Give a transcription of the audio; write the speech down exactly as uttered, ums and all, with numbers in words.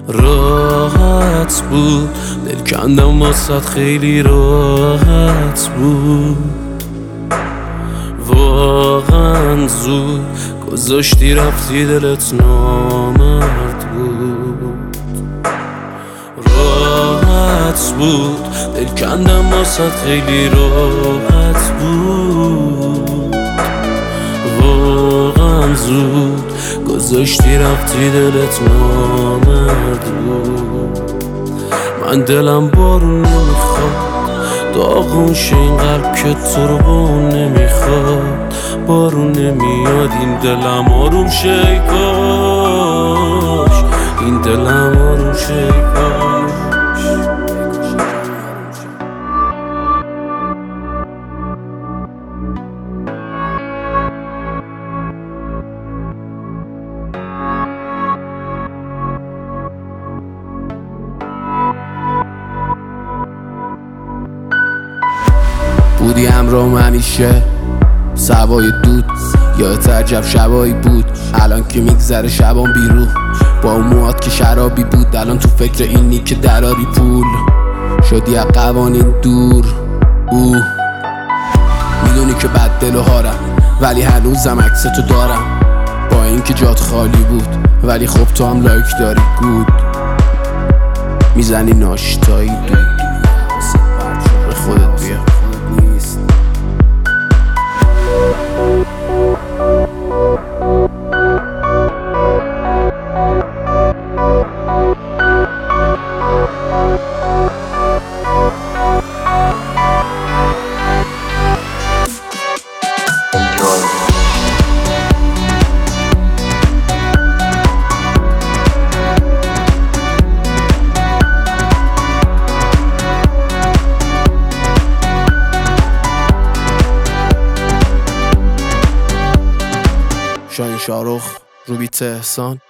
راحت بود، دل کندم واسد خیلی راحت بود. واقعا زود گذاشتی رفتی، دلت نامرد بود. راحت بود، دل کندم واسد خیلی راحت بود. واقعا زود گذاشتی رفتی، دلت نامرد بود. من دلم بارون نمیخواد، داغون شه این قلب که تو رو با اون نمیخواد. بارون نمیاد این دلم آروم شه ای کاش، این دلم آروم شه ای کاش. بودی همراهم همیشه، سوای دود یادت عجب شبایی بود. الان که میگذره شبام بیرو، با اون موهات که شرابی بود. الان تو فکر اینی که دراری پول، شدی از قوانین دور. او میدونی که بد دل و هارم، ولی هنوزم عکستو دارم. با اینکه جات خالی بود، ولی خب تو هم لایک داری. گود میزنی ناشتایی دود، به خودت بیا. شاهین شاروخ، روبیت احسان.